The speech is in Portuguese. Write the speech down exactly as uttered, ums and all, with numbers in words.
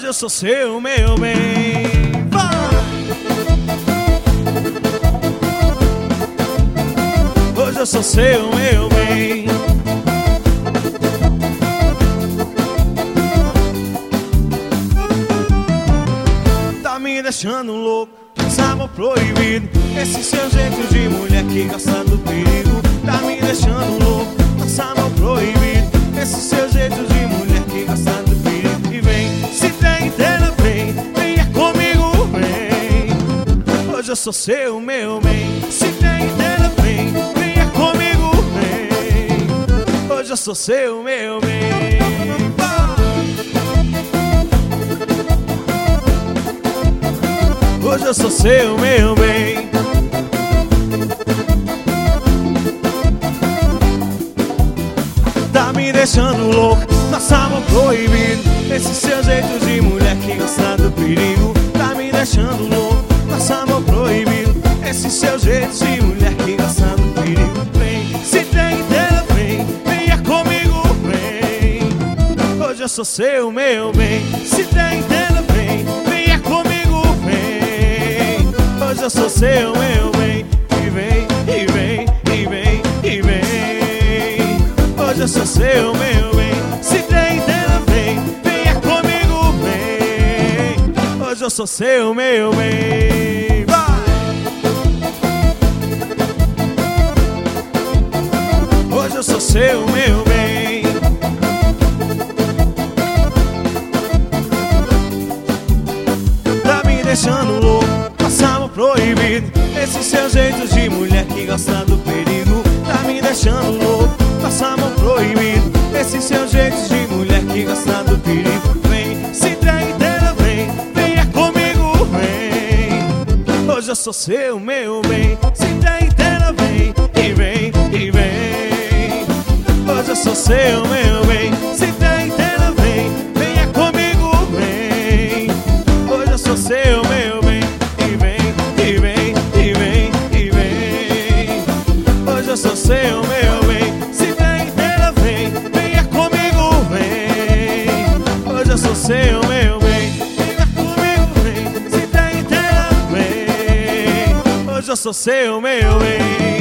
Hoje eu sou seu, meu bem. Vai! Hoje eu sou seu, meu bem. Tá me deixando louco, amor proibido. Esse seu jeito de mulher que gosta do perigo. Tá me deixando louco, amor proibido. Esse seu jeito de mulher que gosta do perigo. E vem, se tem inteira, vem, venha comigo, vem. Hoje eu sou seu, meu bem. Se tem inteira, vem, venha comigo, vem. Hoje eu sou seu, meu bem. Hoje eu sou seu, meu bem. Tá me deixando louco, nosso amor proibido. Esse seu jeito de mulher que gosta do perigo. Tá me deixando louco, nosso amor proibido. Esse seu jeito de mulher que gosta do perigo. Vem, se tem inteira, vem, venha comigo, vem. Hoje eu sou seu, meu bem. Se tem inteira, vem, venha comigo, vem. Hoje eu sou seu, meu bem. E vem, e vem, e vem, e vem. Hoje eu sou seu, meu bem. Se tem inteira, vem, venha comigo, vem. Hoje eu sou seu, meu bem. Vai! Hoje eu sou seu, meu bem. Tá me deixando louco, amor proibido. Esse seu jeito de mulher que gosta do perigo. Tá me deixando louco, amor proibido. Esse seu jeito de mulher que gosta do perigo. Vem, se tem inteira, vem, venha comigo, vem. Hoje eu sou seu, meu bem. Se tem inteira, vem, e vem, e vem. Hoje eu sou seu, meu bem. Se tem inteira, vem, venha comigo, vem. Hoje eu sou seu, meu bem. E vem, e vem, e vem, e vem. Hoje eu sou seu, meu bem. Se tem inteira, vem, venha comigo, vem. Hoje eu sou seu, meu bem. Venha comigo, vem. Se tem inteira, vem. Hoje eu sou seu, meu bem.